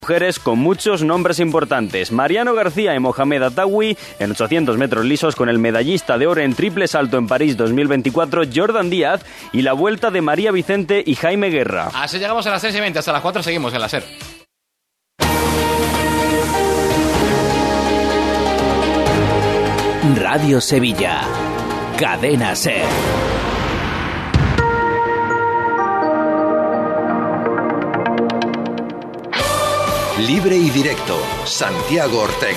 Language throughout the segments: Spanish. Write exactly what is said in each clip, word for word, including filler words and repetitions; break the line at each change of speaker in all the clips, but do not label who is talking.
Mujeres con muchos nombres importantes. Mariano García y Mohamed Attawi en ochocientos metros lisos con el medallista de oro en triple salto en París dos mil veinticuatro, Jordan Díaz, y la vuelta de María Vicente y Jaime Guerra.
Así llegamos a las seis y veinte, hasta las cuatro seguimos en la SER.
Radio Sevilla, Cadena SER.
Libre y directo, Santiago Ortega.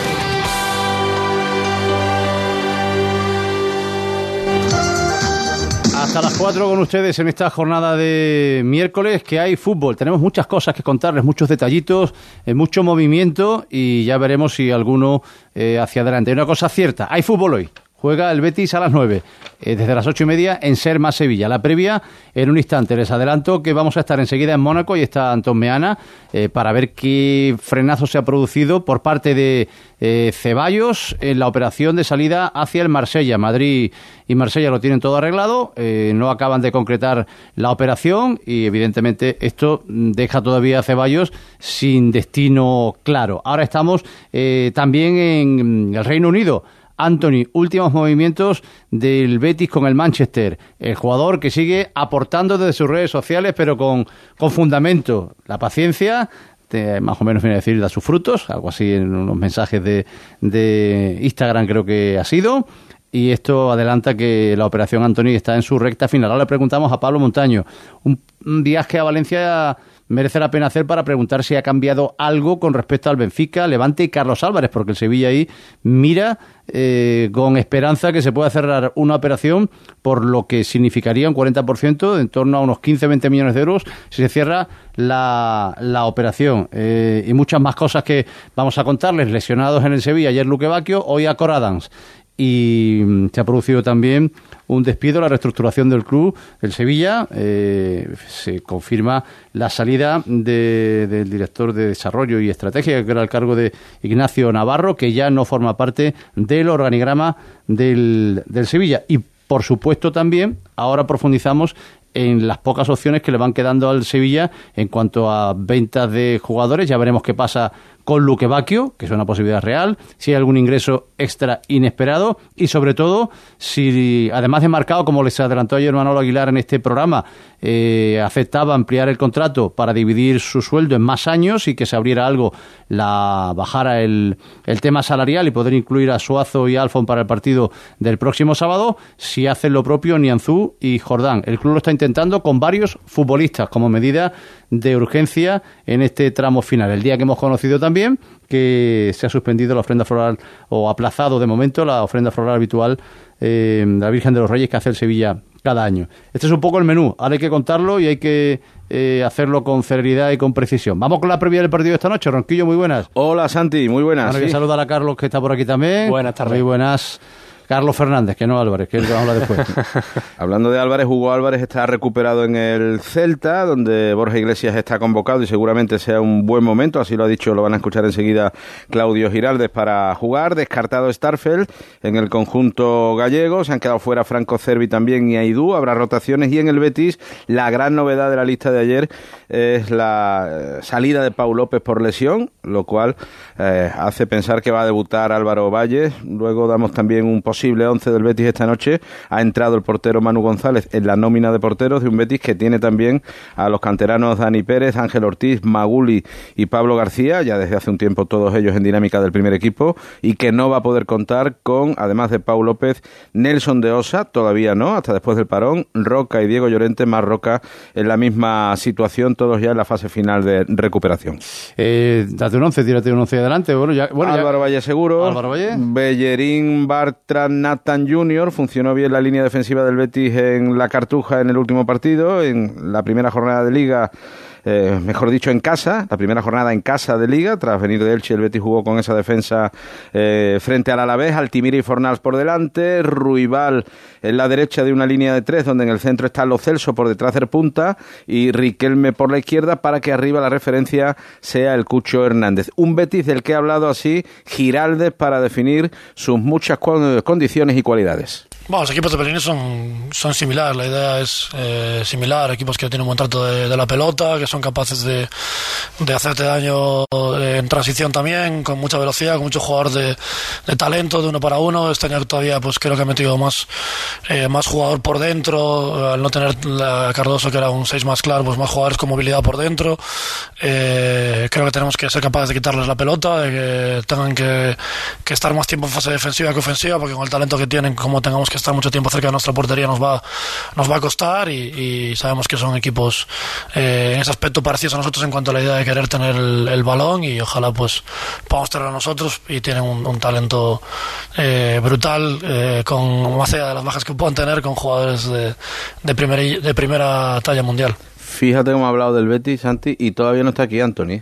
Hasta las cuatro con ustedes en esta jornada de miércoles, que hay fútbol. Tenemos muchas cosas que contarles, muchos detallitos, eh, mucho movimiento, y ya veremos si alguno eh, hacia adelante. Hay una cosa cierta, hay fútbol hoy. Juega el Betis a las nueve, eh, desde las ocho y media en SER más Sevilla. La previa en un instante. Les adelanto que vamos a estar enseguida en Mónaco y está Antón Meana eh, para ver qué frenazo se ha producido por parte de eh, Ceballos en la operación de salida hacia el Marsella. Madrid y Marsella lo tienen todo arreglado, eh, no acaban de concretar la operación y evidentemente esto deja todavía a Ceballos sin destino claro. Ahora estamos eh, también en el Reino Unido. Anthony, últimos movimientos del Betis con el Manchester. El jugador que sigue aportando desde sus redes sociales, pero con, con fundamento. La paciencia, de, más o menos viene a decir, da sus frutos, algo así en unos mensajes de, de Instagram creo que ha sido. Y esto adelanta que la operación Anthony está en su recta final. Ahora le preguntamos a Pablo Montaño. Un, un viaje a Valencia merece la pena hacer para preguntar si ha cambiado algo con respecto al Benfica, Levante y Carlos Álvarez, porque el Sevilla ahí mira eh, con esperanza que se pueda cerrar una operación por lo que significaría un cuarenta por ciento, en torno a unos quince a veinte millones de euros, si se cierra la, la operación. Eh, y muchas más cosas que vamos a contarles. Lesionados en el Sevilla, ayer Luque Bacchio, hoy Acor Adams. Y se ha producido también un despido, la reestructuración del club, el Sevilla. Eh, se confirma la salida de, del director de Desarrollo y Estrategia, que era el cargo de Ignacio Navarro, que ya no forma parte del organigrama del, del Sevilla. Y, por supuesto, también ahora profundizamos en las pocas opciones que le van quedando al Sevilla en cuanto a ventas de jugadores. Ya veremos qué pasa con Luque Bacchio, que es una posibilidad real, si hay algún ingreso extra inesperado y, sobre todo, si, además de Marcao, como les adelantó ayer Manolo Aguilar en este programa, eh, aceptaba ampliar el contrato para dividir su sueldo en más años y que se abriera algo, la bajara el, el tema salarial y poder incluir a Suazo y Alfon para el partido del próximo sábado, si hacen lo propio Nianzú y Jordán. El club lo está intentando con varios futbolistas como medida de urgencia en este tramo final. El día que hemos conocido también que se ha suspendido la ofrenda floral, o aplazado de momento la ofrenda floral habitual eh, de la Virgen de los Reyes que hace el Sevilla cada año. Este es un poco el menú. Ahora hay que contarlo y hay que eh, hacerlo con celeridad y con precisión. Vamos con la previa del partido de esta noche. Ronquillo, muy buenas.
Hola, Santi, muy buenas.
Ahora voy a saludar a Carlos, que está por aquí también.
Buenas tardes.
Muy buenas. Carlos Fernández, que no Álvarez, que es el que vamos a hablar después.
Hablando de Álvarez, Hugo Álvarez está recuperado en el Celta, donde Borja Iglesias está convocado y seguramente sea un buen momento, así lo ha dicho, lo van a escuchar enseguida Claudio Giraldes, para jugar. Descartado Starfelt en el conjunto gallego, se han quedado fuera Franco Cervi también y Aidú, habrá rotaciones. Y en el Betis, la gran novedad de la lista de ayer es la salida de Pau López por lesión, lo cual eh, hace pensar que va a debutar Álvaro Valles. Luego damos también un posible once del Betis esta noche. Ha entrado el portero Manu González en la nómina de porteros de un Betis que tiene también a los canteranos Dani Pérez, Ángel Ortiz, Maguli y Pablo García, ya desde hace un tiempo todos ellos en dinámica del primer equipo, y que no va a poder contar con, además de Pau López, Nelson de Osa, todavía no, hasta después del parón, Roca y Diego Llorente, más Roca en la misma situación, todos ya en la fase final de recuperación.
Eh, date un once, tírate un once adelante. Bueno, ya, bueno,
Álvaro
ya...
Valle seguro,
Álvaro Valle,
Bellerín, Bartra, Nathan junior Funcionó bien la línea defensiva del Betis en la Cartuja en el último partido, en la primera jornada de Liga, eh, mejor dicho en casa, la primera jornada en casa de Liga. Tras venir de Elche, el Betis jugó con esa defensa eh, frente al Alavés, Altimira y Fornals por delante, Ruibal en la derecha de una línea de tres, donde en el centro está Lo Celso por detrás del punta y Riquelme por la izquierda, para que arriba la referencia sea el Cucho Hernández. Un Betis del que ha hablado así Giraldes para definir sus muchas condiciones y cualidades.
Bueno, los equipos de Pellegrini son, son similares, la idea es eh, similar, equipos que tienen un buen trato de, de la pelota, que son capaces de, de hacerte daño en transición también, con mucha velocidad, con muchos jugadores de, de talento, de uno para uno. Este año todavía pues creo que ha metido más, eh, más jugador por dentro, al no tener a Cardoso, que era un seis más claro, pues más jugadores con movilidad por dentro. Eh, creo que tenemos que ser capaces de quitarles la pelota, de que tengan que, que estar más tiempo en fase defensiva que ofensiva, porque con el talento que tienen, como tengamos que estar mucho tiempo cerca de nuestra portería, nos va nos va a costar, y, y sabemos que son equipos eh, en ese aspecto parecidos a nosotros en cuanto a la idea de querer tener el, el balón, y ojalá pues podamos tenerlo nosotros, y tienen un, un talento eh, brutal, eh, con más allá de las bajas que puedan tener, con jugadores de, de, primera, de primera talla mundial.
Fíjate cómo ha hablado del Betis, Santi, y todavía no está aquí Anthony.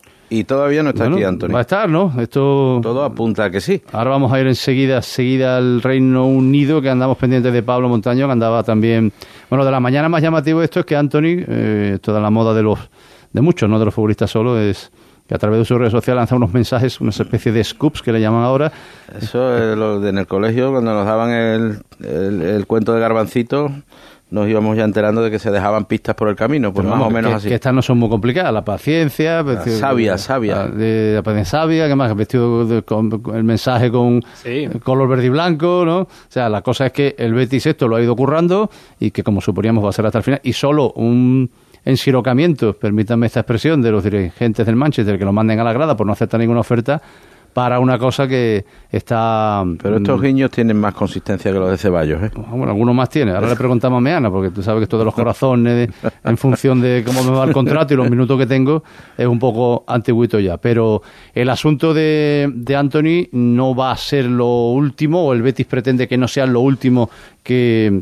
Y todavía no está
bueno,
aquí Anthony.
Va a estar, ¿no? Esto
todo apunta a que sí.
Ahora vamos a ir enseguida, seguida al Reino Unido, que andamos pendientes de Pablo Montaño, que andaba también... Bueno, de la mañana más llamativo de esto es que Anthony, eh, toda la moda de los de muchos, no de los futbolistas solo, es que a través de sus redes sociales lanza unos mensajes, una especie de scoops que le llaman ahora.
Eso es lo de en el colegio, cuando nos daban el, el, el cuento de Garbancito, nos íbamos ya enterando de que se dejaban pistas por el camino, pues más
vamos,
o menos
que,
así.
Que estas no son muy complicadas, la paciencia...
La sabia, sabia.
De, la paciencia sabia, que más, vestido de, con, con el mensaje con sí. color verde y blanco, ¿no? O sea, la cosa es que el Betis esto lo ha ido currando, y que como suponíamos va a ser hasta el final, y solo un ensirocamiento, permítanme esta expresión, de los dirigentes del Manchester, que lo manden a la grada por no aceptar ninguna oferta, para una cosa que está...
Pero estos guiños tienen más consistencia que los de Ceballos, ¿eh?
Bueno, algunos más tienen. Ahora le preguntamos a Meana, porque tú sabes que esto de los corazones, de, en función de cómo me va el contrato y los minutos que tengo, es un poco antiguito ya. Pero el asunto de, de Anthony no va a ser lo último, o el Betis pretende que no sea lo último que,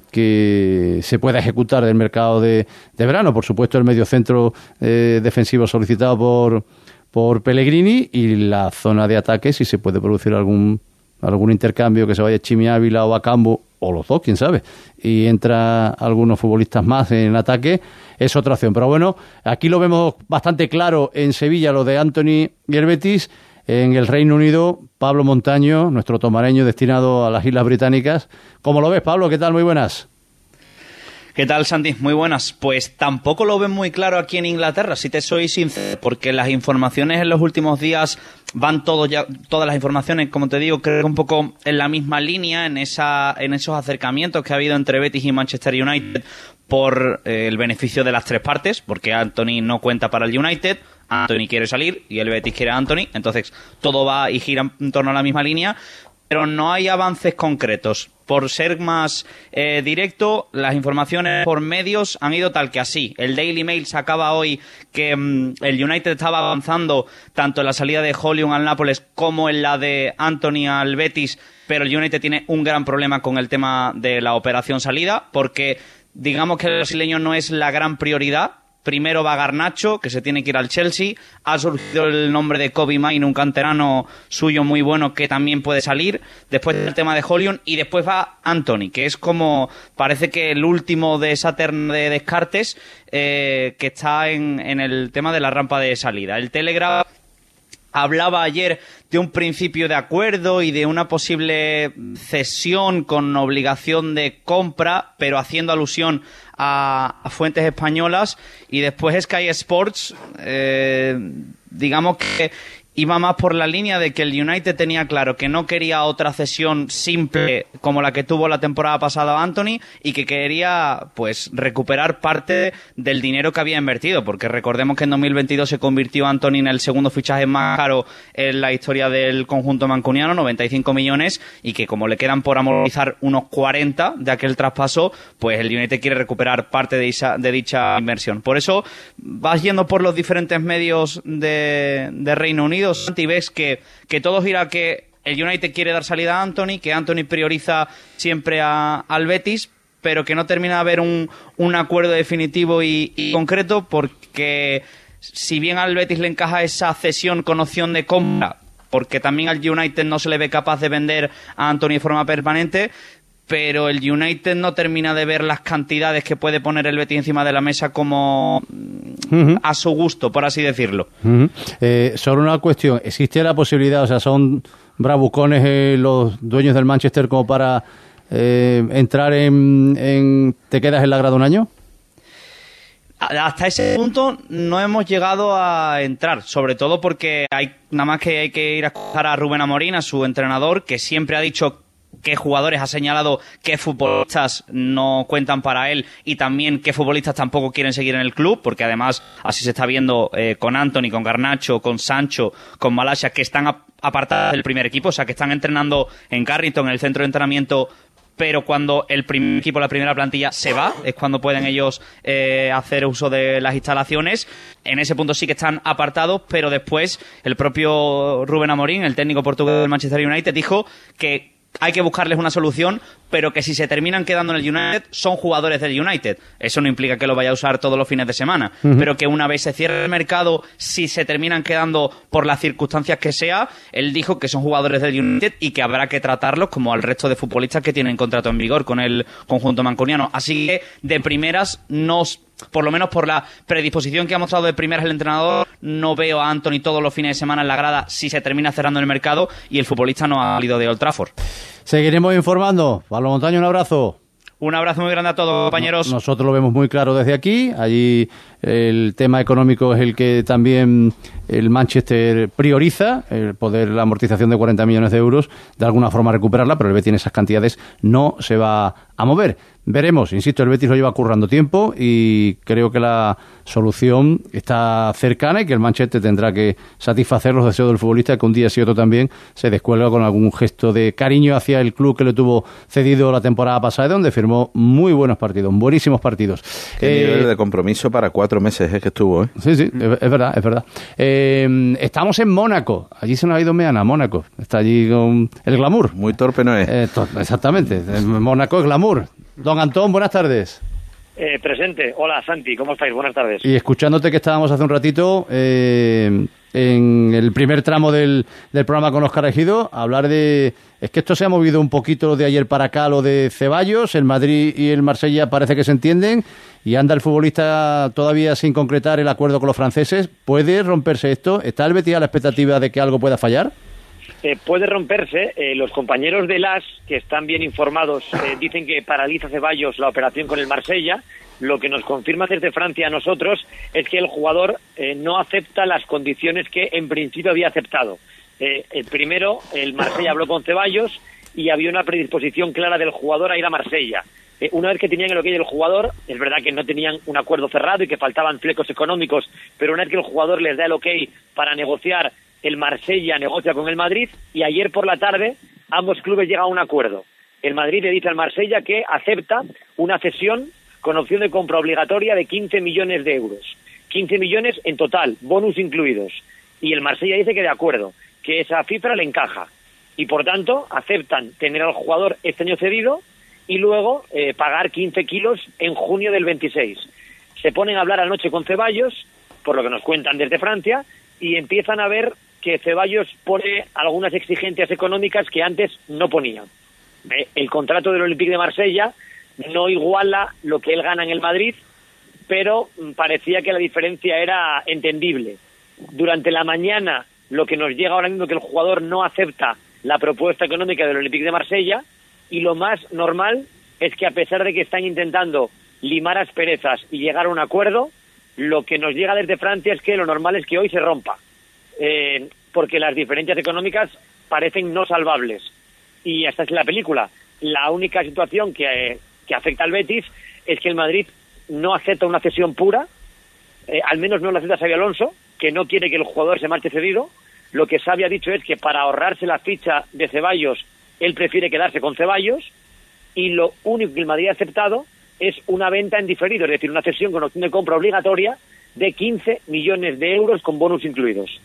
que se pueda ejecutar del mercado de, de verano. Por supuesto, el mediocentro eh, defensivo solicitado por... por Pellegrini, y la zona de ataque, si se puede producir algún algún intercambio, que se vaya Chimi Ávila o a Cambo, o los dos, quién sabe, y entra algunos futbolistas más en ataque, es otra opción. Pero bueno, aquí lo vemos bastante claro en Sevilla, lo de Anthony y el Betis. En el Reino Unido, Pablo Montaño, nuestro tomareño destinado a las Islas Británicas. ¿Cómo lo ves, Pablo? ¿Qué tal? Muy buenas.
¿Qué tal, Santi? Muy buenas. Pues tampoco lo ven muy claro aquí en Inglaterra, si te soy sincero, porque las informaciones en los últimos días van todo ya, todas las informaciones, como te digo, creo que un poco en la misma línea, en esa, en esos acercamientos que ha habido entre Betis y Manchester United por eh, el beneficio de las tres partes, porque Anthony no cuenta para el United, Anthony quiere salir y el Betis quiere a Anthony, entonces todo va y gira en torno a la misma línea, pero no hay avances concretos. Por ser más eh, directo, las informaciones por medios han ido tal que así. El Daily Mail sacaba hoy que mmm, el United estaba avanzando tanto en la salida de Hollywood al Nápoles como en la de Anthony al Betis, pero el United tiene un gran problema con el tema de la operación salida, porque digamos que el brasileño no es la gran prioridad. Primero va Garnacho, que se tiene que ir al Chelsea. Ha surgido el nombre de Kobe Mine, un canterano suyo muy bueno que también puede salir. Después el tema de Hollywood y después va Anthony, que es como, parece que el último de esa terna de descartes eh, que está en, en el tema de la rampa de salida. El Telegraph hablaba ayer de un principio de acuerdo y de una posible cesión con obligación de compra, pero haciendo alusión a, a fuentes españolas. Y después Sky Sports, eh, digamos que iba más por la línea de que el United tenía claro que no quería otra cesión simple como la que tuvo la temporada pasada Anthony, y que quería pues recuperar parte del dinero que había invertido, porque recordemos que en dos mil veintidós se convirtió Anthony en el segundo fichaje más caro en la historia del conjunto mancuniano, noventa y cinco millones, y que como le quedan por amortizar unos cuarenta de aquel traspaso, pues el United quiere recuperar parte de, esa, de dicha inversión. Por eso vas yendo por los diferentes medios de, de Reino Unido, y ves que, que todo gira que el United quiere dar salida a Anthony, que Anthony prioriza siempre a, al Betis, pero que no termina de haber un, un acuerdo definitivo y, y concreto, porque si bien al Betis le encaja esa cesión con opción de compra, porque también al United no se le ve capaz de vender a Anthony de forma permanente, pero el United no termina de ver las cantidades que puede poner el Betis encima de la mesa como uh-huh. a su gusto, por así decirlo.
Uh-huh. Eh, solo una cuestión, ¿existe la posibilidad, o sea, son bravucones eh, los dueños del Manchester como para eh, entrar en, en... ¿Te quedas en la grada un año?
Hasta ese punto no hemos llegado a entrar, sobre todo porque hay nada más que hay que ir a escuchar a Rubén Amorín, a su entrenador, que siempre ha dicho qué jugadores ha señalado, qué futbolistas no cuentan para él y también qué futbolistas tampoco quieren seguir en el club, porque además así se está viendo eh, con Anthony, con Garnacho, con Sancho, con Malasia, que están apartados del primer equipo, o sea, que están entrenando en Carrington, en el centro de entrenamiento, pero cuando el primer equipo, la primera plantilla, se va, es cuando pueden ellos eh, hacer uso de las instalaciones. En ese punto sí que están apartados, pero después el propio Rubén Amorín, el técnico portugués del Manchester United, dijo que hay que buscarles una solución, pero que si se terminan quedando en el United, son jugadores del United. Eso no implica que lo vaya a usar todos los fines de semana, uh-huh. pero que una vez se cierre el mercado, si se terminan quedando por las circunstancias que sea, él dijo que son jugadores del United y que habrá que tratarlos como al resto de futbolistas que tienen contrato en vigor con el conjunto mancuniano. Así que, de primeras, nos... por lo menos por la predisposición que ha mostrado de primeras el entrenador, no veo a Anthony todos los fines de semana en la grada si se termina cerrando el mercado y el futbolista no ha salido de Old Trafford.
Seguiremos informando. Pablo Montaño, un abrazo.
Un abrazo muy grande a todos, compañeros.
Nosotros lo vemos muy claro desde aquí. Allí el tema económico es el que también el Manchester prioriza, el poder, la amortización de cuarenta millones de euros, de alguna forma recuperarla, pero el Betis en esas cantidades no se va a mover. Veremos, insisto, el Betis lo lleva currando tiempo y creo que la solución está cercana y que el Manchester tendrá que satisfacer los deseos del futbolista, que un día sí otro también se descuelga con algún gesto de cariño hacia el club que le tuvo cedido la temporada pasada, donde firmó muy buenos partidos, buenísimos partidos.
Qué
eh,
nivel de compromiso para cuatro meses es que estuvo, ¿eh?
Sí, sí, es, es verdad, es verdad. Eh, estamos en Mónaco, allí se nos ha ido Meana, Mónaco, está allí con el glamour.
Muy torpe no es.
Eh, to- exactamente, Mónaco es glamour. Don Antón, buenas tardes.
Eh, presente. Hola, Santi, ¿cómo estáis? Buenas tardes.
Y escuchándote que estábamos hace un ratito eh, en el primer tramo del, del programa con Óscar Ejido, hablar de... Es que esto se ha movido un poquito de ayer para acá, lo de Ceballos, el Madrid y el Marsella parece que se entienden, y anda el futbolista todavía sin concretar el acuerdo con los franceses. ¿Puede romperse esto? ¿Está el Betis a la expectativa de que algo pueda fallar?
Eh, puede romperse. Eh, los compañeros de L A S, que están bien informados, eh, dicen que paraliza Ceballos la operación con el Marsella. Lo que nos confirma desde Francia a nosotros es que el jugador eh, no acepta las condiciones que en principio había aceptado. Eh, el primero, el Marsella habló con Ceballos y había una predisposición clara del jugador a ir a Marsella. Eh, una vez que tenían el ok del jugador, es verdad que no tenían un acuerdo cerrado y que faltaban flecos económicos, pero una vez que el jugador les da el ok para negociar, el Marsella negocia con el Madrid y ayer por la tarde ambos clubes llegan a un acuerdo. El Madrid le dice al Marsella que acepta una cesión con opción de compra obligatoria de quince millones de euros. quince millones en total, bonus incluidos. Y el Marsella dice que de acuerdo, que esa cifra le encaja. Y por tanto aceptan tener al jugador este año cedido y luego eh, pagar quince kilos en junio del veintiséis. Se ponen a hablar anoche con Ceballos, por lo que nos cuentan desde Francia, y empiezan a ver que Ceballos pone algunas exigencias económicas que antes no ponía. Eh, el contrato del Olympique de Marsella no iguala lo que él gana en el Madrid, pero parecía que la diferencia era entendible. Durante la mañana, lo que nos llega ahora mismo es que el jugador no acepta la propuesta económica del Olympique de Marsella, y lo más normal es que, a pesar de que están intentando limar asperezas y llegar a un acuerdo, lo que nos llega desde Francia es que lo normal es que hoy se rompa. Eh, porque las diferencias económicas parecen no salvables. Y esta es la película. La única situación que, eh, que afecta al Betis es que el Madrid no acepta una cesión pura, eh, al menos no lo acepta Xabi Alonso, que no quiere que el jugador se marche cedido. Lo que Xabi ha dicho es que para ahorrarse la ficha de Ceballos, él prefiere quedarse con Ceballos, y lo único que el Madrid ha aceptado es una venta en diferido, es decir, una cesión con opción de compra obligatoria de quince millones de euros con bonus incluidos.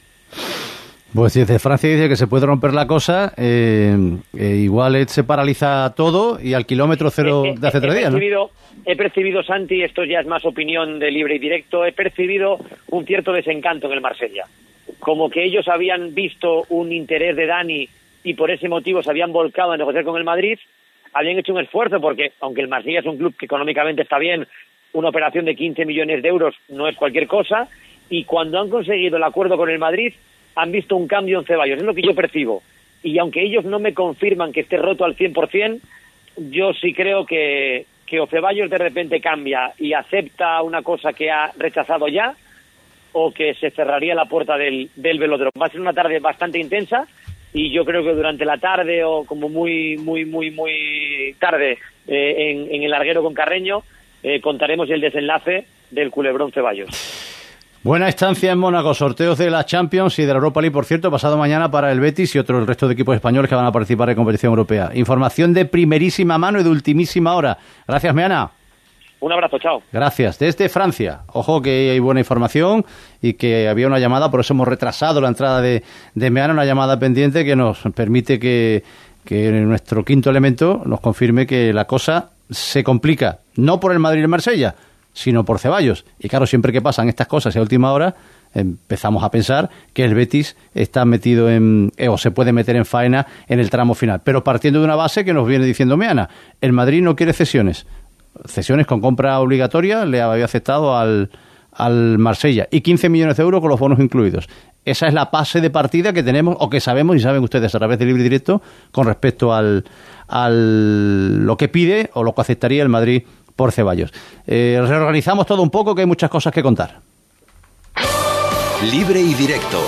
Pues si desde Francia dice que se puede romper la cosa, eh, eh, igual se paraliza todo y al kilómetro cero
eh, eh,
de hace tres días, ¿no?
Percibido, he percibido, Santi, esto ya es más opinión de libre y directo, he percibido un cierto desencanto en el Marsella. Como que ellos habían visto un interés de Dani y por ese motivo se habían volcado a negociar con el Madrid, habían hecho un esfuerzo porque, aunque el Marsella es un club que económicamente está bien, una operación de quince millones de euros no es cualquier cosa, y cuando han conseguido el acuerdo con el Madrid, han visto un cambio en Ceballos, es lo que yo percibo. Y aunque ellos no me confirman que esté roto al cien por ciento, yo sí creo que, que o Ceballos de repente cambia y acepta una cosa que ha rechazado ya, o que se cerraría la puerta del, del velódromo. Va a ser una tarde bastante intensa y yo creo que durante la tarde o como muy muy muy muy tarde eh, en, en el larguero con Carreño eh, contaremos el desenlace del culebrón Ceballos.
Buena estancia en Mónaco, sorteos de la Champions y de la Europa League, por cierto, pasado mañana para el Betis y otro el resto de equipos españoles que van a participar en competición europea. Información de primerísima mano y de ultimísima hora. Gracias, Meana.
Un abrazo, chao.
Gracias. Desde Francia. Ojo que hay buena información y que había una llamada, por eso hemos retrasado la entrada de, de Meana, una llamada pendiente que nos permite que, que nuestro quinto elemento nos confirme que la cosa se complica, no por el Madrid y el Marsella, sino por Ceballos. Y claro, siempre que pasan estas cosas a última hora, empezamos a pensar que el Betis está metido en, eh, o se puede meter en faena en el tramo final. Pero partiendo de una base que nos viene diciendo Meana, el Madrid no quiere cesiones. Cesiones con compra obligatoria le había aceptado al, al Marsella y quince millones de euros con los bonos incluidos. Esa es la base de partida que tenemos o que sabemos y saben ustedes a través de Libre y Directo con respecto al, al lo que pide o lo que aceptaría el Madrid por Ceballos. Eh, reorganizamos todo un poco, que hay muchas cosas que contar.
Libre y Directo.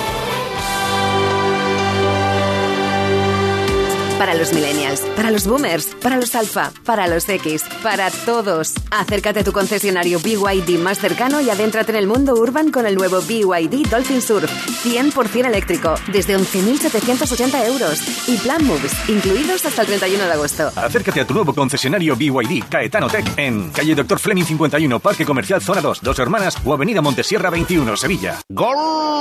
Para los millennials, para los boomers, para los alfa, para los X, para todos. Acércate a tu concesionario B Y D más cercano y adéntrate en el mundo urban con el nuevo B Y D Dolphin Surf, cien por ciento eléctrico, desde once mil setecientos ochenta euros. Y Plan Moves, incluidos hasta el treinta y uno de agosto.
Acércate a tu nuevo concesionario B Y D Caetano Tech en calle Doctor Fleming cincuenta y uno, Parque Comercial Zona dos, Dos Hermanas o Avenida Montesierra veintiuno, Sevilla.
¡Gol!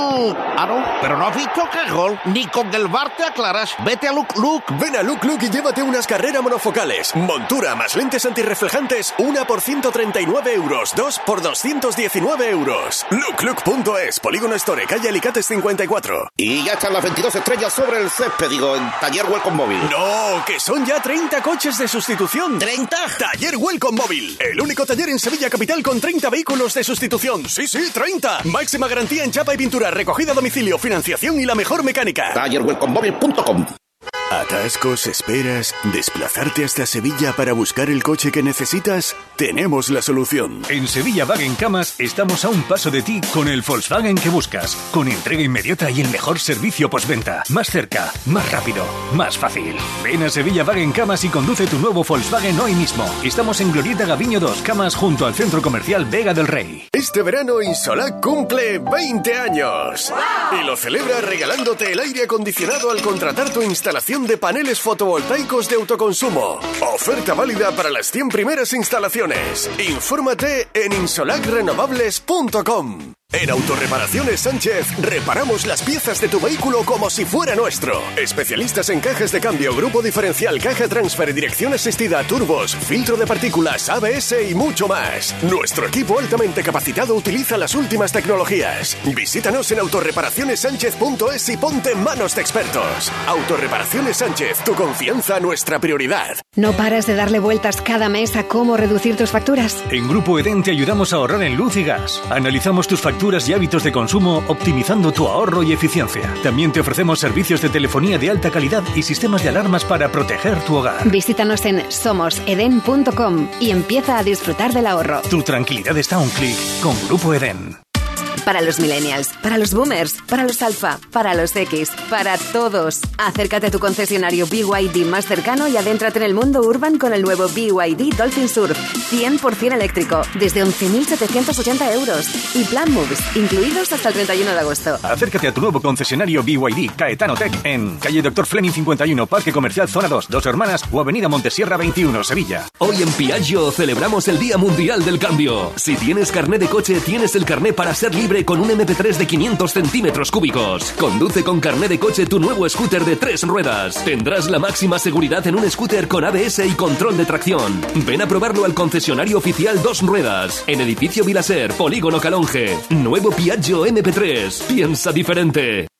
Ah, no, pero no has visto qué gol. Ni con el V A R te aclaras. Vete a Look Look.
Ven a Look Look y llévate unas carreras monofocales. Montura más lentes antirreflejantes, una por ciento treinta y nueve euros, dos por doscientos diecinueve euros. look look punto es, Polígono Store, calle Alicates cincuenta y cuatro.
Y ya están las veintidós estrellas sobre el césped, digo, en Taller Welcome Móvil.
No, que son ya treinta coches de sustitución.
¿treinta?
Taller Welcome Móvil, el único taller en Sevilla capital con treinta vehículos de sustitución. Sí, sí, treinta. Máxima garantía en chapa y pintura, recogida a domicilio, financiación y la mejor mecánica.
taller welcome móvil punto com.
¿Atascos, esperas, desplazarte hasta Sevilla para buscar el coche que necesitas? Tenemos la solución.
En Sevilla Wagen Camas estamos a un paso de ti con el Volkswagen que buscas, con entrega inmediata y el mejor servicio postventa. Más cerca, más rápido, más fácil. Ven a Sevilla Wagen Camas y conduce tu nuevo Volkswagen hoy mismo. Estamos en Glorieta Gaviño dos, Camas, junto al Centro Comercial Vega del Rey.
Este verano Insolac cumple veinte años. ¡Wow! Y lo celebra regalándote el aire acondicionado al contratar tu instalación de paneles fotovoltaicos de autoconsumo. Oferta válida para las cien primeras instalaciones. Infórmate en insolac renovables punto com. En Autorreparaciones Sánchez reparamos las piezas de tu vehículo como si fuera nuestro. Especialistas en cajas de cambio, grupo diferencial, caja transfer, dirección asistida, turbos, filtro de partículas, A B S y mucho más. Nuestro equipo altamente capacitado utiliza las últimas tecnologías. Visítanos en autorreparaciones sánchez punto es y ponte en manos de expertos. Autorreparaciones Sánchez, tu confianza, nuestra prioridad.
No paras de darle vueltas cada mes a cómo reducir tus facturas.
En Grupo Eden te ayudamos a ahorrar en luz y gas. Analizamos tus facturas y hábitos de consumo, optimizando tu ahorro y eficiencia. También te ofrecemos servicios de telefonía de alta calidad y sistemas de alarmas para proteger tu hogar.
Visítanos en somos eden punto com y empieza a disfrutar del ahorro.
Tu tranquilidad está a un clic con Grupo Eden.
Para los millennials, para los boomers, para los alfa, para los X, para todos. Acércate a tu concesionario B Y D más cercano y adéntrate en el mundo urban con el nuevo B Y D Dolphin Surf, cien por ciento eléctrico, desde once mil setecientos ochenta euros. Y Plan Moves, incluidos hasta el treinta y uno de agosto.
Acércate a tu nuevo concesionario B Y D Caetano Tech en calle Doctor Fleming cincuenta y uno, Parque Comercial Zona dos, Dos Hermanas o Avenida Montesierra veintiuno, Sevilla.
Hoy en Piaggio celebramos el Día Mundial del Cambio. Si tienes carné de coche, tienes el carné para ser libre con un eme pe tres de quinientos centímetros cúbicos. Conduce con carné de coche tu nuevo scooter de tres ruedas. Tendrás la máxima seguridad en un scooter con A B S y control de tracción. Ven a probarlo al concesionario oficial Dos Ruedas, en Edificio Vilaser, Polígono Calonge. Nuevo Piaggio eme pe tres. Piensa diferente.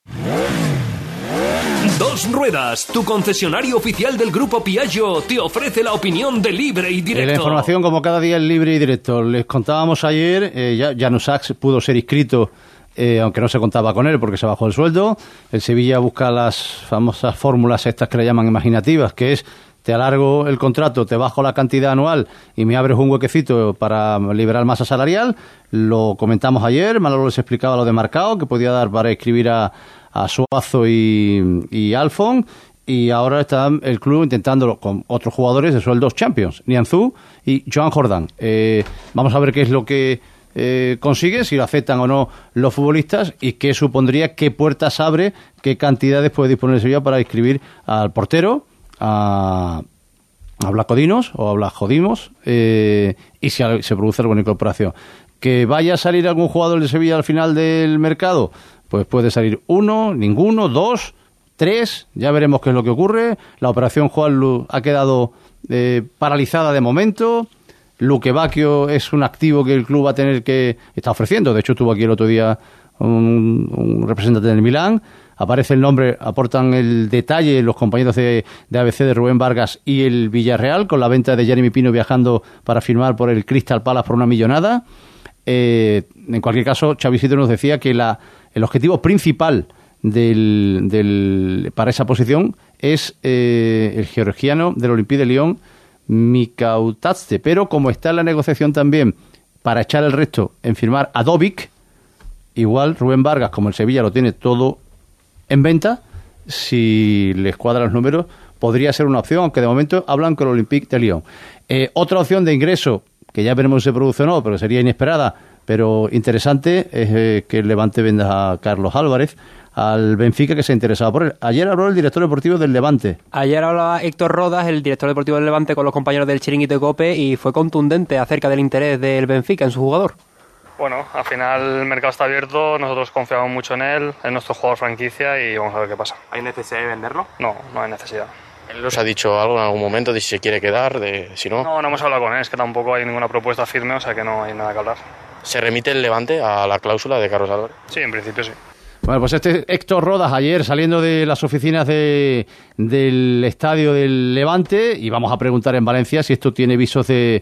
Dos Ruedas, tu concesionario oficial del Grupo Piaggio, te ofrece la opinión de Libre y Directo.
La información, como cada día, en Libre y Directo. Les contábamos ayer, eh, ya Januzaj pudo ser inscrito, eh, aunque no se contaba con él porque se bajó el sueldo. El Sevilla busca las famosas fórmulas estas que le llaman imaginativas, que es te alargo el contrato, te bajo la cantidad anual y me abres un huequecito para liberar masa salarial. Lo comentamos ayer, Manolo les explicaba lo de Marcao, que podía dar para escribir a, a Suazo y, y Alfon, y ahora está el club intentándolo con otros jugadores de sueldos Champions, Nianzú y Joan Jordán. Eh, vamos a ver qué es lo que eh, consigue, si lo aceptan o no los futbolistas y qué supondría, qué puertas abre, qué cantidades puede disponer el Sevilla para inscribir al portero, a, a Blacodinos o a Blacodimos, eh, y si se produce alguna incorporación. ¿Que vaya a salir algún jugador de Sevilla al final del mercado? Pues puede salir uno, ninguno, dos, tres, ya veremos qué es lo que ocurre. La operación Juanlu ha quedado eh, paralizada de momento. Luque Bacchio es un activo que el club va a tener que... está ofreciendo, de hecho estuvo aquí el otro día un, un representante del Milán. Aparece el nombre, aportan el detalle los compañeros de, de A B C de Rubén Vargas y el Villarreal, con la venta de Jeremy Pino viajando para firmar por el Crystal Palace por una millonada. Eh, en cualquier caso, Xavi Isidro nos decía que la, el objetivo principal del, del, para esa posición es eh, el georgiano del Olympique de Lyon, Mikautadze, pero como está en la negociación también para echar el resto en firmar a Dobic, igual Rubén Vargas, como el Sevilla lo tiene todo en venta, si les cuadran los números, podría ser una opción, aunque de momento hablan con el Olympique de Lyon. Eh, otra opción de ingreso, que ya veremos si se produce o no, pero sería inesperada, pero interesante, es eh, que el Levante venda a Carlos Álvarez al Benfica, que se interesaba por él. Ayer habló el director deportivo del Levante.
Ayer hablaba Héctor Rodas, el director deportivo del Levante, con los compañeros del Chiringuito de COPE, y fue contundente acerca del interés del Benfica en su jugador.
Bueno, al final el mercado está abierto, nosotros confiamos mucho en él, es nuestro jugador franquicia y vamos a ver qué pasa.
¿Hay necesidad de venderlo?
No, no hay necesidad.
¿Él os ha dicho algo en algún momento de si se quiere quedar, de si no?
No, no hemos hablado con él, es que tampoco hay ninguna propuesta firme, o sea que no hay nada que hablar.
¿Se remite el Levante a la cláusula de Carlos Álvarez?
Sí, en principio sí.
Bueno, pues este Héctor Rodas ayer saliendo de las oficinas de, del estadio del Levante, y vamos a preguntar en Valencia si esto tiene visos de,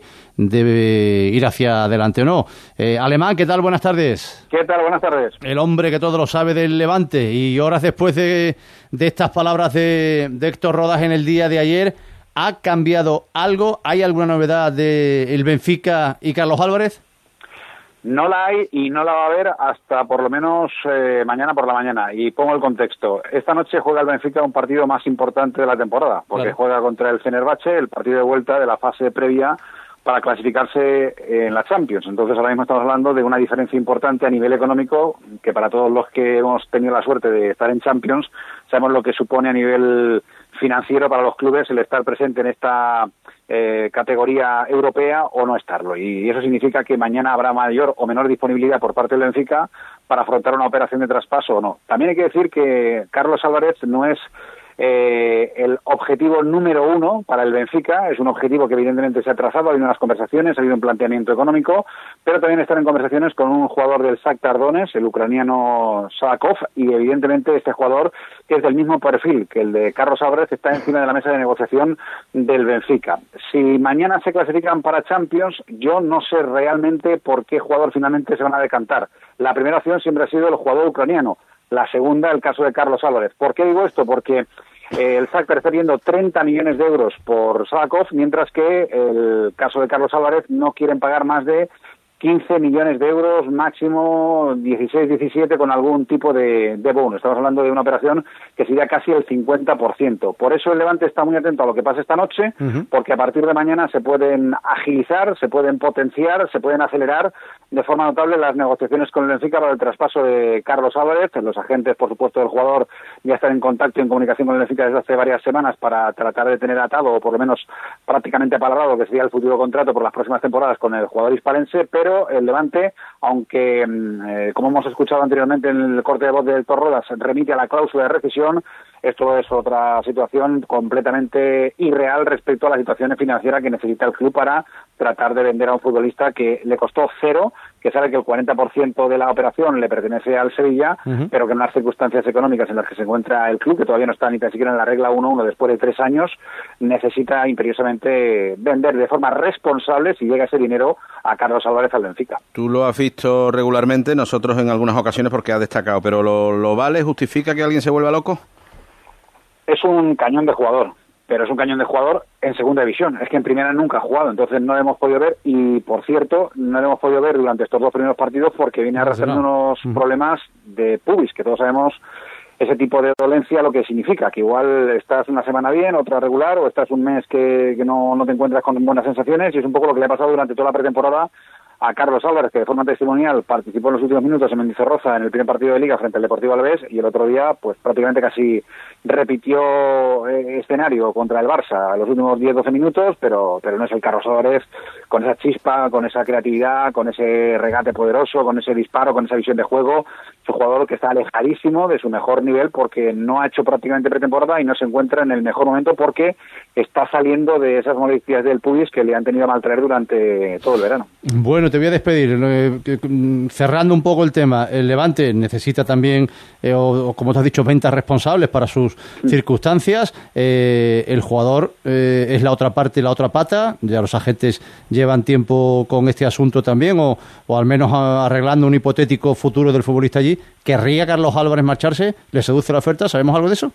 de ir hacia adelante o no. Eh, Alemán, ¿qué tal? Buenas tardes.
¿Qué tal? Buenas tardes.
El hombre que todo lo sabe del Levante, y horas después de, de estas palabras de, de Héctor Rodas en el día de ayer, ¿ha cambiado algo? ¿Hay alguna novedad de el Benfica y Carlos Álvarez?
No la hay y no la va a haber hasta por lo menos eh, mañana por la mañana. Y pongo el contexto. Esta noche juega el Benfica un partido más importante de la temporada, porque claro, juega contra el Fenerbahce, el partido de vuelta de la fase previa para clasificarse en la Champions. Entonces ahora mismo estamos hablando de una diferencia importante a nivel económico, que para todos los que hemos tenido la suerte de estar en Champions, sabemos lo que supone a nivel financiero para los clubes el estar presente en esta eh, categoría europea o no estarlo. Y eso significa que mañana habrá mayor o menor disponibilidad por parte del Benfica para afrontar una operación de traspaso o no. También hay que decir que Carlos Álvarez no es Eh, el objetivo número uno para el Benfica. Es un objetivo que evidentemente se ha trazado, ha habido unas conversaciones, ha habido un planteamiento económico, pero también están en conversaciones con un jugador del Shakhtar Donetsk, el ucraniano Salakov, y evidentemente este jugador, que es del mismo perfil que el de Carlos Álvarez, está encima de la mesa de negociación del Benfica. Si mañana se clasifican para Champions, yo no sé realmente por qué jugador finalmente se van a decantar. La primera opción siempre ha sido el jugador ucraniano, la segunda, el caso de Carlos Álvarez. ¿Por qué digo esto? Porque eh, el Shakhtar está pidiendo treinta millones de euros por Salakov, mientras que el caso de Carlos Álvarez no quieren pagar más de quince millones de euros, máximo dieciséis, diecisiete, con algún tipo de, de bono. Estamos hablando de una operación que sería casi el cincuenta por ciento. Por eso el Levante está muy atento a lo que pase esta noche, uh-huh. porque a partir de mañana se pueden agilizar, se pueden potenciar, se pueden acelerar de forma notable las negociaciones con el Benfica para el traspaso de Carlos Álvarez. Los agentes, por supuesto, del jugador ya están en contacto y en comunicación con el Benfica desde hace varias semanas para tratar de tener atado, o por lo menos prácticamente apalabrado, lo que sería el futuro contrato por las próximas temporadas con el jugador hispalense, pero el Levante, aunque, eh, como hemos escuchado anteriormente en el corte de voz de Héctor Rodas, remite a la cláusula de rescisión, esto es otra situación completamente irreal respecto a la situación financiera que necesita el club para tratar de vender a un futbolista que le costó cero, que sabe que el cuarenta por ciento de la operación le pertenece al Sevilla, uh-huh. pero que en las circunstancias económicas en las que se encuentra el club, que todavía no está ni tan siquiera en la regla uno uno después de tres años, necesita imperiosamente vender de forma responsable, si llega ese dinero, a Carlos Álvarez al Benfica.
Tú lo has visto regularmente, nosotros en algunas ocasiones porque has destacado, pero ¿lo, lo vale? ¿Justifica que alguien se vuelva loco?
Es un cañón de jugador. pero es un cañón de jugador en segunda división. Es que en primera nunca ha jugado, entonces no lo hemos podido ver. Y, por cierto, no lo hemos podido ver durante estos dos primeros partidos porque viene arrastrando unos uh-huh. problemas de pubis, que todos sabemos ese tipo de dolencia lo que significa, que igual estás una semana bien, otra regular, o estás un mes que, que no, no te encuentras con buenas sensaciones, y es un poco lo que le ha pasado durante toda la pretemporada a Carlos Álvarez, que de forma testimonial participó en los últimos minutos en Mendizorroza en el primer partido de Liga frente al Deportivo Alavés, y el otro día pues prácticamente casi repitió eh, escenario contra el Barça a los últimos diez doce minutos, pero pero no es el Carlos Álvarez con esa chispa, con esa creatividad, con ese regate poderoso, con ese disparo, con esa visión de juego. Es un jugador que está alejadísimo de su mejor nivel porque no ha hecho prácticamente pretemporada y no se encuentra en el mejor momento porque está saliendo de esas molestias del pubis que le han tenido a maltraer durante todo el verano.
Bueno, te voy a despedir. Eh, cerrando un poco el tema, el Levante necesita también, eh, o, o como te has dicho, ventas responsables para sus sí. circunstancias. Eh, el jugador eh, es la otra parte y la otra pata. Ya los agentes llevan tiempo con este asunto también, o, o al menos arreglando un hipotético futuro del futbolista allí. ¿Querría Carlos Álvarez marcharse? ¿Le seduce la oferta? ¿Sabemos algo de eso?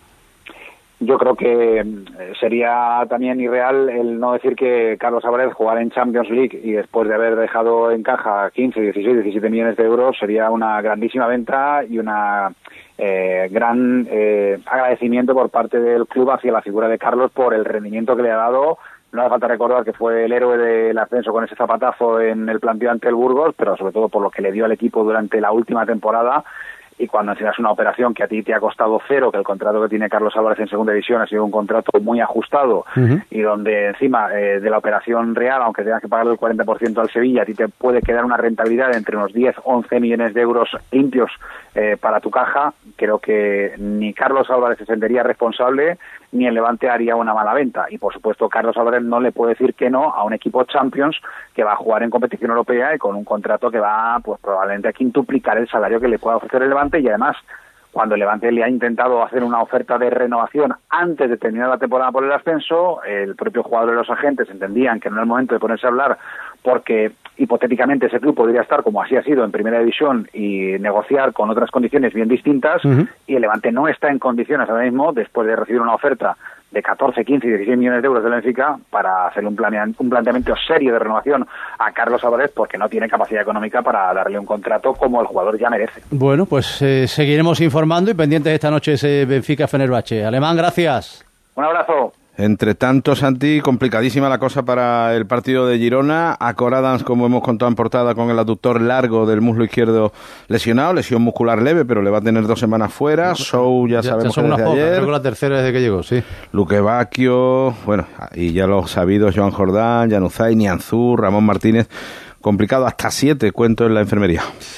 Yo creo que sería también irreal el no decir que Carlos Álvarez jugar en Champions League y después de haber dejado en caja quince, dieciséis, diecisiete millones de euros sería una grandísima venta y una eh, gran eh, agradecimiento por parte del club hacia la figura de Carlos por el rendimiento que le ha dado. No hace falta recordar que fue el héroe del ascenso con ese zapatazo en el planteo ante el Burgos, pero sobre todo por lo que le dio al equipo durante la última temporada. Y cuando encima es una operación que a ti te ha costado cero, que el contrato que tiene Carlos Álvarez en segunda división ha sido un contrato muy ajustado, uh-huh. y donde encima eh, de la operación real, aunque tengas que pagarle el cuarenta por ciento al Sevilla, a ti te puede quedar una rentabilidad de entre unos diez, once millones de euros limpios eh, para tu caja, creo que ni Carlos Álvarez se sentiría responsable, ni el Levante haría una mala venta. Y por supuesto Carlos Álvarez no le puede decir que no a un equipo Champions que va a jugar en competición europea y con un contrato que va pues probablemente a quintuplicar el salario que le pueda ofrecer el Levante. Y además, cuando el Levante le ha intentado hacer una oferta de renovación antes de terminar la temporada por el ascenso, el propio jugador y los agentes entendían que no era el momento de ponerse a hablar porque hipotéticamente ese club podría estar, como así ha sido, en primera división y negociar con otras condiciones bien distintas, uh-huh. y el Levante no está en condiciones ahora mismo, después de recibir una oferta de catorce, quince y dieciséis millones de euros del Benfica, para hacer un, planea- un planteamiento serio de renovación a Carlos Álvarez, porque no tiene capacidad económica para darle un contrato como el jugador ya merece.
Bueno, pues eh, seguiremos informando y pendientes esta noche ese Benfica-Fenerbahce. Alemán, gracias.
Un abrazo.
Entre tanto, Santi, complicadísima la cosa para el partido de Girona. A Cor Adams, como hemos contado en portada, con el aductor largo del muslo izquierdo lesionado, lesión muscular leve, pero le va a tener dos semanas fuera. Show, ya, ya sabemos ya que desde ayer.
Creo que la tercera desde que llegó, sí.
Luque Bacchio, bueno, y ya los sabidos, Joan Jordán, Januzaj, Nianzú, Ramón Martínez. Complicado, hasta siete, cuento en la enfermería.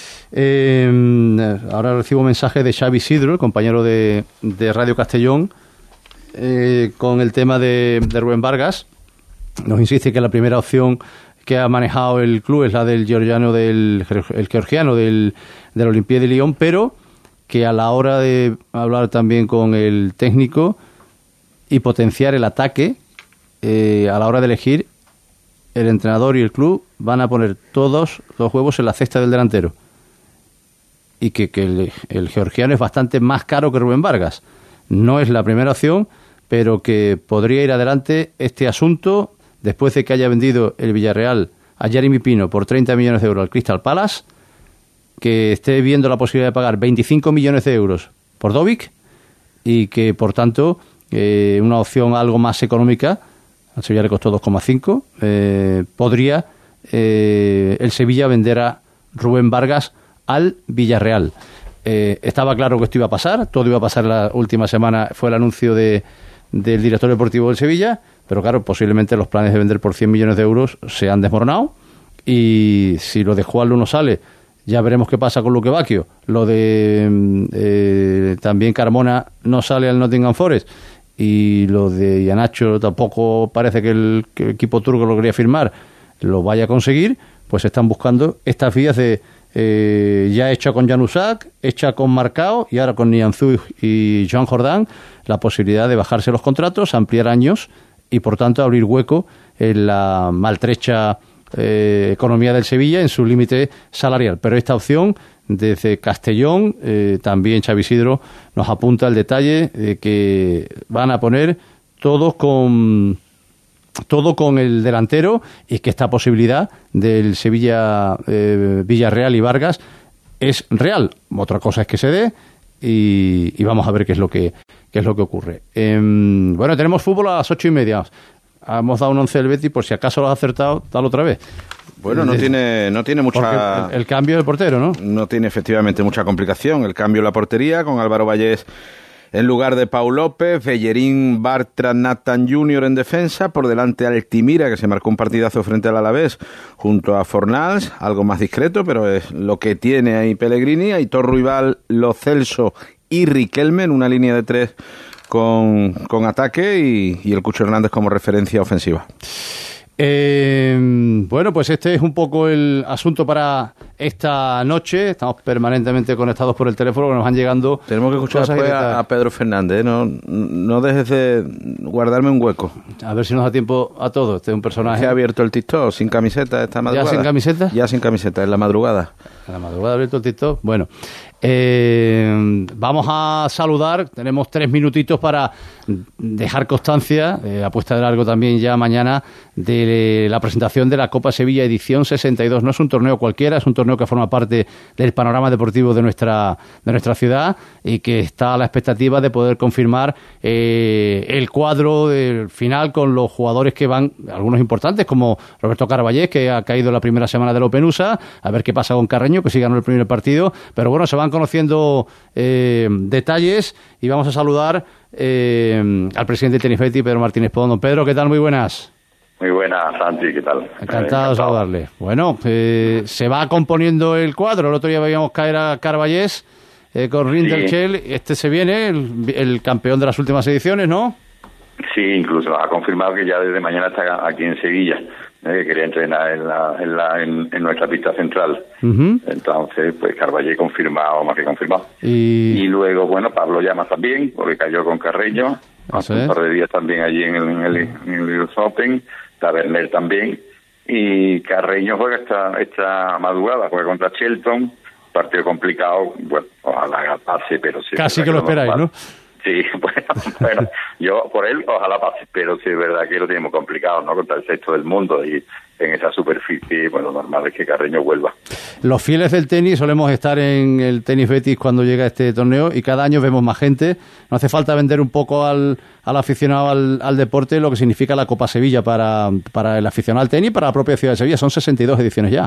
Eh, ahora recibo un mensaje de Xavi Isidro, el compañero de, de Radio Castellón, Eh, con el tema de, de Rubén Vargas. Nos insiste que la primera opción que ha manejado el club es la del georgiano del el georgiano del, del Olympique de Lyon, pero que a la hora de hablar también con el técnico y potenciar el ataque, eh, a la hora de elegir, el entrenador y el club van a poner todos los huevos en la cesta del delantero, y que, que el, el georgiano es bastante más caro que Rubén Vargas. No es la primera opción, pero que podría ir adelante este asunto después de que haya vendido el Villarreal a Jeremy Pino por treinta millones de euros al Crystal Palace, que esté viendo la posibilidad de pagar veinticinco millones de euros por Dovic, y que por tanto eh, una opción algo más económica, al Sevilla le costó dos coma cinco, eh, podría eh, el Sevilla vender a Rubén Vargas al Villarreal. Eh, estaba claro que esto iba a pasar, todo iba a pasar la última semana, fue el anuncio de, del director deportivo del Sevilla, pero claro, posiblemente los planes de vender por cien millones de euros se han desmoronado, y si lo de Juan no sale, ya veremos qué pasa con Luque Bacchio. Lo de eh, también Carmona no sale al Nottingham Forest, y lo de Iheanacho tampoco parece que el, que el equipo turco lo quería firmar, lo vaya a conseguir. Pues están buscando estas vías de Eh, ya hecha con Januzaj, hecha con Marcao y ahora con Nianzú y Joan Jordán, la posibilidad de bajarse los contratos, ampliar años y por tanto abrir hueco en la maltrecha eh, economía del Sevilla en su límite salarial. Pero esta opción desde Castellón, eh, también Xavi Isidro nos apunta el detalle de que van a poner todos con todo con el delantero, y que esta posibilidad del Sevilla, eh, Villarreal y Vargas es real. Otra cosa es que se dé, y, y vamos a ver qué es lo que qué es lo que ocurre. Eh, bueno, tenemos fútbol a las ocho y media. Hemos dado un once del Betis, por si acaso lo has acertado, dale otra vez.
Bueno, no tiene no tiene mucha...
El, el cambio del portero, ¿no?
No tiene efectivamente mucha complicación. El cambio en la portería, con Álvaro Vallés en lugar de Pau López, Bellerín, Bartra, Nathan junior en defensa, por delante Altimira, que se marcó un partidazo frente al Alavés, junto a Fornals, algo más discreto, pero es lo que tiene ahí Pellegrini, Aitor Ruibal, Lo Celso y Riquelme en una línea de tres con, con ataque, y, y el Cucho Hernández como referencia ofensiva.
Eh, bueno, pues este es un poco el asunto para esta noche. Estamos permanentemente conectados por el teléfono, que nos van llegando.
Tenemos que escuchar después a, a Pedro Fernández, ¿eh? no, no dejes de guardarme un hueco.
A ver si nos da tiempo a todo. Este es un personaje
que ha abierto el TikTok sin camiseta esta madrugada.
¿Ya sin camiseta?
Ya sin camiseta, en la madrugada.
En la madrugada ha abierto el TikTok. Bueno, eh, vamos a saludar. Tenemos tres minutitos para dejar constancia, eh, apuesta de largo también ya mañana, de la presentación de la Copa Sevilla edición sesenta y dos. No es un torneo cualquiera, es un torneo que forma parte del panorama deportivo de nuestra de nuestra ciudad, y que está a la expectativa de poder confirmar eh, el cuadro del final con los jugadores que van, algunos importantes como Roberto Carballés, que ha caído la primera semana del Open U S A, a ver qué pasa con Carreño, que sí ganó el primer partido, pero bueno, se van conociendo eh, detalles, y vamos a saludar eh, al presidente de Tenifeti, Pedro Martínez Podón. Don Pedro, ¿qué tal? Muy buenas.
Muy buenas, Santi, ¿qué tal?
Encantado, Encantado. de saludarle. Bueno, eh, se va componiendo el cuadro. El otro día veíamos caer a Carballés eh, con Rindelchel. Sí. Este se viene, el, el campeón de las últimas ediciones, ¿no?
Sí, incluso ha confirmado que ya desde mañana está aquí en Sevilla, eh, que quería entrenar en, la, en, la, en, en nuestra pista central. Uh-huh. Entonces, pues Carballés confirmado, más que confirmado. Y... y luego, bueno, Pablo Llamas también, porque cayó con Carreño. Hace un par de días también allí en el, en el, en el U S Open. Taberner también, y Carreño juega esta esta madrugada, juega contra Shelton, partido complicado, bueno, ojalá pase, pero sí.
Casi que lo esperáis, ¿no?
Sí, bueno, bueno, yo por él ojalá pase, pero sí es verdad que lo tenemos complicado, ¿no? Contra el sexto del mundo, y en esa superficie, bueno, normal es que Carreño vuelva.
Los fieles del tenis solemos estar en el Tenis Betis cuando llega este torneo, y cada año vemos más gente. No hace falta vender un poco al, al aficionado al, al deporte lo que significa la Copa Sevilla para, para el aficionado al tenis, para la propia ciudad de Sevilla. Son sesenta y dos ediciones ya.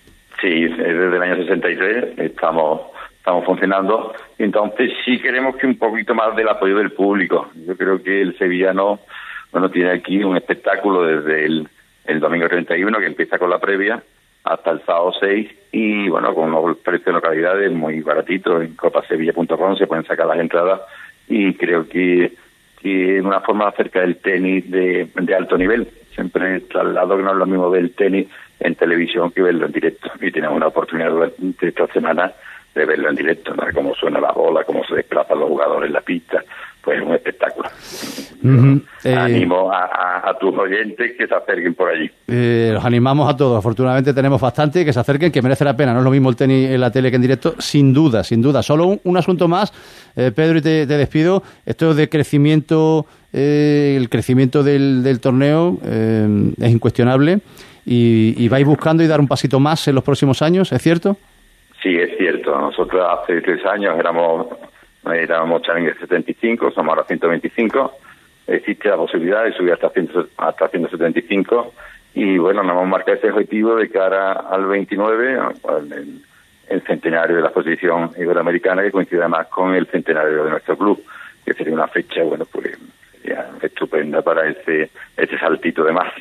Sí, desde el año sesenta y tres estamos... estamos funcionando, entonces sí queremos que un poquito más del apoyo del público. Yo creo que el sevillano, bueno, tiene aquí un espectáculo desde el, el domingo treinta y uno, que empieza con la previa, hasta el sábado seis, y bueno, con unos precios de localidades muy baratitos, en copasevilla punto com se pueden sacar las entradas, y creo que, que es una forma de acercar el tenis de, de alto nivel. Siempre traslado que no es lo mismo ver el tenis en televisión que verlo en directo, y tenemos una oportunidad durante esta semana de verlo en directo, ¿no? Cómo suena la bola, cómo se desplazan los jugadores en la pista, pues es un espectáculo. Uh-huh. eh, Animo a, a, a tus oyentes que se acerquen por allí.
Eh, los animamos a todos, afortunadamente tenemos bastante, que se acerquen, que merece la pena, no es lo mismo el tenis en la tele que en directo, sin duda, sin duda. Solo un, un asunto más, eh, Pedro, y te, te despido, esto de crecimiento, eh, el crecimiento del, del torneo eh, es incuestionable, y, y vais buscando y dar un pasito más en los próximos años, ¿es cierto?
Sí, es cierto. Nosotros hace tres años éramos éramos Challenger setenta y cinco, somos ahora ciento veinticinco. Existe la posibilidad de subir hasta, cien, hasta ciento setenta y cinco. Y bueno, nos hemos marcado ese objetivo de cara al veintinueve, el, el centenario de la exposición iberoamericana, que coincide además con el centenario de nuestro club, que sería una fecha, bueno, pues sería estupenda para ese, ese saltito de más.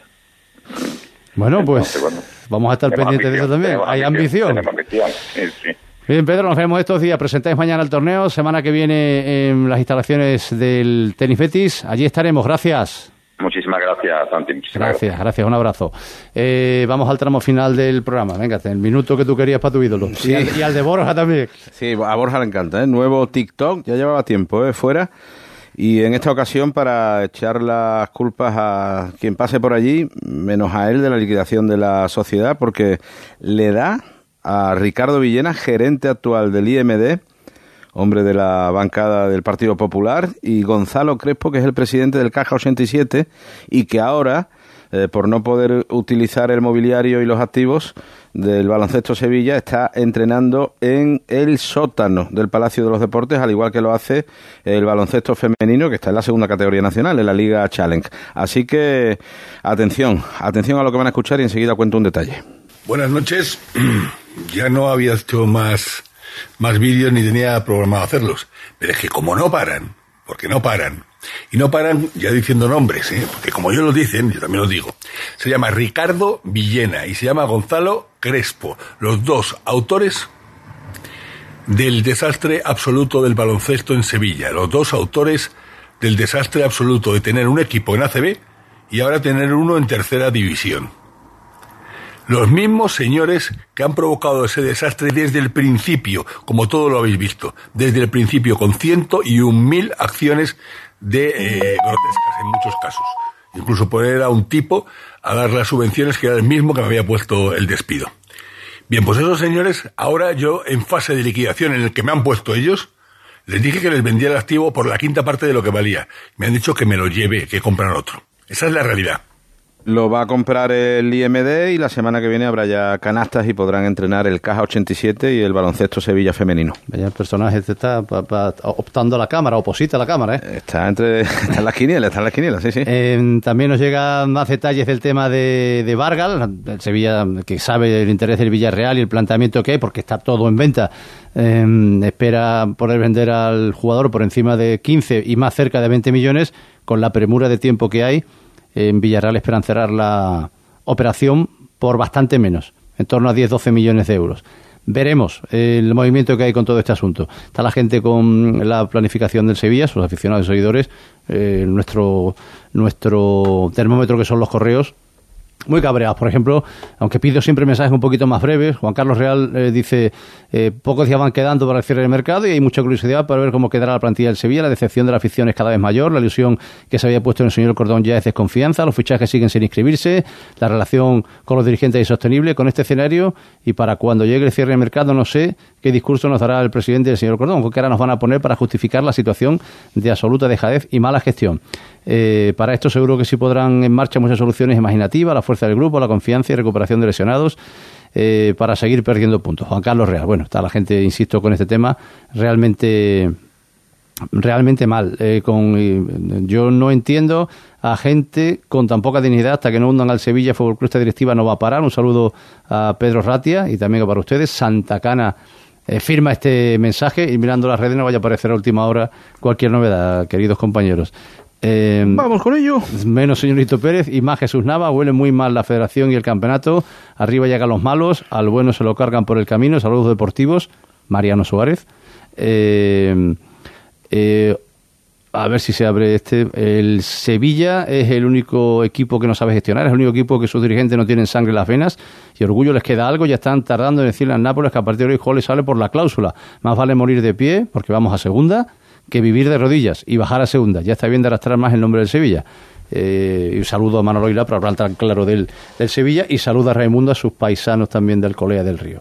Bueno, entonces, pues bueno, vamos a estar pendientes de eso también. Hay ambición.
ambición. Sí, sí.
Bien, Pedro, nos vemos estos días. Presentáis mañana el torneo, semana que viene en las instalaciones del Tenis Betis. Allí estaremos. Gracias.
Muchísimas gracias, Santi. Muchísimas
gracias, gracias, gracias. Un abrazo. Eh, vamos al tramo final del programa. Venga, el minuto que tú querías para tu ídolo. Sí. Y, al, y al de Borja también.
Sí, a Borja le encanta, ¿eh? Nuevo TikTok. Ya llevaba tiempo, ¿eh? Fuera. Y en esta ocasión, para echar las culpas a quien pase por allí, menos a él, de la liquidación de la sociedad, porque le da a Ricardo Villena, gerente actual del I M D, hombre de la bancada del Partido Popular, y Gonzalo Crespo, que es el presidente del Caja ochenta y siete, y que ahora, eh, por no poder utilizar el mobiliario y los activos del Baloncesto Sevilla, está entrenando en el sótano del Palacio de los Deportes, al igual que lo hace el baloncesto femenino, que está en la segunda categoría nacional, en la Liga Challenge. Así que, atención, atención a lo que van a escuchar y enseguida cuento un detalle.
Buenas noches. Ya no había hecho más, más vídeos ni tenía programado hacerlos, pero es que como no paran, porque no paran, y no paran ya diciendo nombres, ¿eh? Porque como ellos lo dicen, yo también lo digo, se llama Ricardo Villena y se llama Gonzalo Crespo, los dos autores del desastre absoluto del baloncesto en Sevilla, los dos autores del desastre absoluto de tener un equipo en A C B y ahora tener uno en tercera división. Los mismos señores que han provocado ese desastre desde el principio, como todo lo habéis visto, desde el principio, con ciento y un mil acciones de eh, grotescas en muchos casos. Incluso poner a un tipo a dar las subvenciones que era el mismo que me había puesto el despido. Bien, pues esos señores, ahora yo en fase de liquidación en el que me han puesto ellos, les dije que les vendía el activo por la quinta parte de lo que valía. Me han dicho que me lo lleve, que compran otro. Esa es la realidad.
Lo va a comprar el I M D y la semana que viene habrá ya canastas y podrán entrenar el Caja ochenta y siete y el Baloncesto Sevilla femenino.
Vaya, el personaje este está pa, pa, optando a la cámara, oposita a la cámara, ¿eh?
Está entre está en las quinielas, está en las quinielas, sí, sí.
Eh, también nos llegan más detalles del tema de, de Vargas, el Sevilla, que sabe el interés del Villarreal y el planteamiento que hay, porque está todo en venta. Eh, espera poder vender al jugador por encima de quince y más cerca de veinte millones, con la premura de tiempo que hay. En Villarreal esperan cerrar la operación por bastante menos, en torno a diez doce millones de euros. Veremos el movimiento que hay con todo este asunto. Está la gente con la planificación del Sevilla, sus aficionados y seguidores, eh, nuestro, nuestro termómetro que son los correos, muy cabreados. Por ejemplo, aunque pido siempre mensajes un poquito más breves, Juan Carlos Real eh, dice, eh, pocos días van quedando para el cierre del mercado y hay mucha curiosidad para ver cómo quedará la plantilla del Sevilla. La decepción de la afición es cada vez mayor, la ilusión que se había puesto en el señor Cordón ya es desconfianza, los fichajes siguen sin inscribirse, la relación con los dirigentes es insostenible con este escenario, y para cuando llegue el cierre del mercado no sé qué discurso nos dará el presidente del señor Cordón, qué cara nos van a poner para justificar la situación de absoluta dejadez y mala gestión. Eh, para esto seguro que sí podrán en marcha muchas soluciones imaginativas, la fuerza del grupo, la confianza y recuperación de lesionados, eh, para seguir perdiendo puntos. Juan Carlos Real, bueno, está la gente, insisto, con este tema realmente realmente mal. Eh, con, eh, yo no entiendo a gente con tan poca dignidad hasta que no hundan al Sevilla Fútbol Club. Esta directiva no va a parar. Un saludo a Pedro Ratia y también para ustedes. Santa Cana eh, firma este mensaje y mirando las redes no vaya a aparecer a última hora cualquier novedad, queridos compañeros. Eh,
Vamos con ello.
Menos señorito Pérez y más Jesús Nava. Huele muy mal la federación y el campeonato. Arriba llegan los malos, al bueno se lo cargan por el camino. Saludos deportivos. Mariano Suárez. Eh, eh, a ver si se abre este. El Sevilla es el único equipo que no sabe gestionar, es el único equipo que sus dirigentes no tienen sangre en las venas y orgullo les queda algo. Ya están tardando en decirle al Nápoles que a partir de hoy Jole sale por la cláusula. Más vale morir de pie, porque vamos a segunda, que vivir de rodillas y bajar a segunda. Ya está bien de arrastrar más el nombre del Sevilla. Eh, y un saludo a Manolo Aguilar para hablar tan claro del, del Sevilla, y saludo a Raimundo, a sus paisanos también del Colea del Río.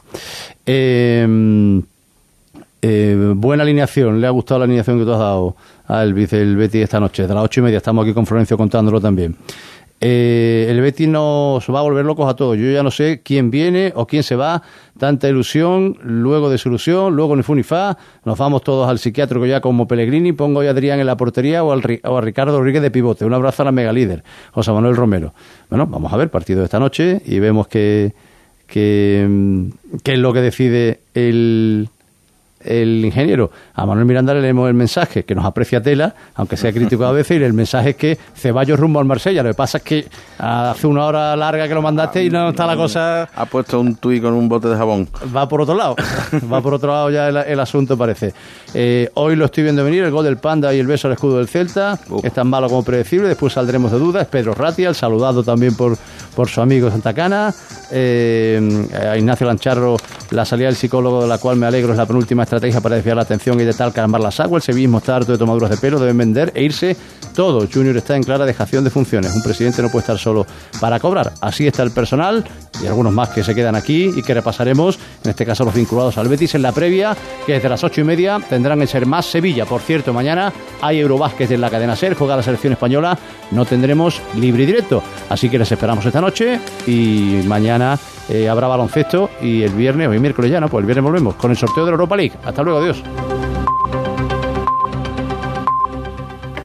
Eh, eh, buena alineación, le ha gustado la alineación que tú has dado al vice del Betis esta noche, de las ocho y media. Estamos aquí con Florencio contándolo también. Eh, el Betis nos va a volver locos a todos. Yo ya no sé quién viene o quién se va. Tanta ilusión, luego desilusión, luego ni fu ni fa. Nos vamos todos al psiquiátrico ya como Pellegrini. Pongo a Adrián en la portería o, al, o a Ricardo Rodríguez de pivote. Un abrazo a la mega líder, José Manuel Romero. Bueno, vamos a ver partido de esta noche y vemos que, que, qué es lo que decide el... el ingeniero. A Manuel Miranda le leemos el mensaje, que nos aprecia tela, aunque sea crítico a veces, y el mensaje es que Ceballos rumbo al Marsella. Lo que pasa es que hace una hora larga que lo mandaste y no está la cosa...
Ha puesto un tuit con un bote de jabón.
Va por otro lado, va por otro lado ya el, el asunto parece. Eh, hoy lo estoy viendo venir, el gol del Panda y el beso al escudo del Celta. Uf. Es tan malo como predecible, después saldremos de dudas. Pedro Ratia, el saludado también por, por su amigo Santa Cana. Eh, a Ignacio Lancharro, la salida del psicólogo, de la cual me alegro, es la penúltima estrategia para desviar la atención y de tal calmar las aguas. El sevillismo está harto de tomaduras de pelo, deben vender e irse todo. Junior está en clara dejación de funciones. Un presidente no puede estar solo para cobrar. Así está el personal y algunos más que se quedan aquí y que repasaremos, en este caso los vinculados al Betis, en la previa, que desde las ocho y media tendrán en Ser Más Sevilla. Por cierto, mañana hay Eurobásquet en la cadena Ser, juega la selección española, no tendremos libre y directo. Así que les esperamos esta noche y mañana eh, habrá baloncesto y el viernes, hoy miércoles ya, ¿no? Pues el viernes volvemos con el sorteo de la Europa League. Hasta luego, adiós.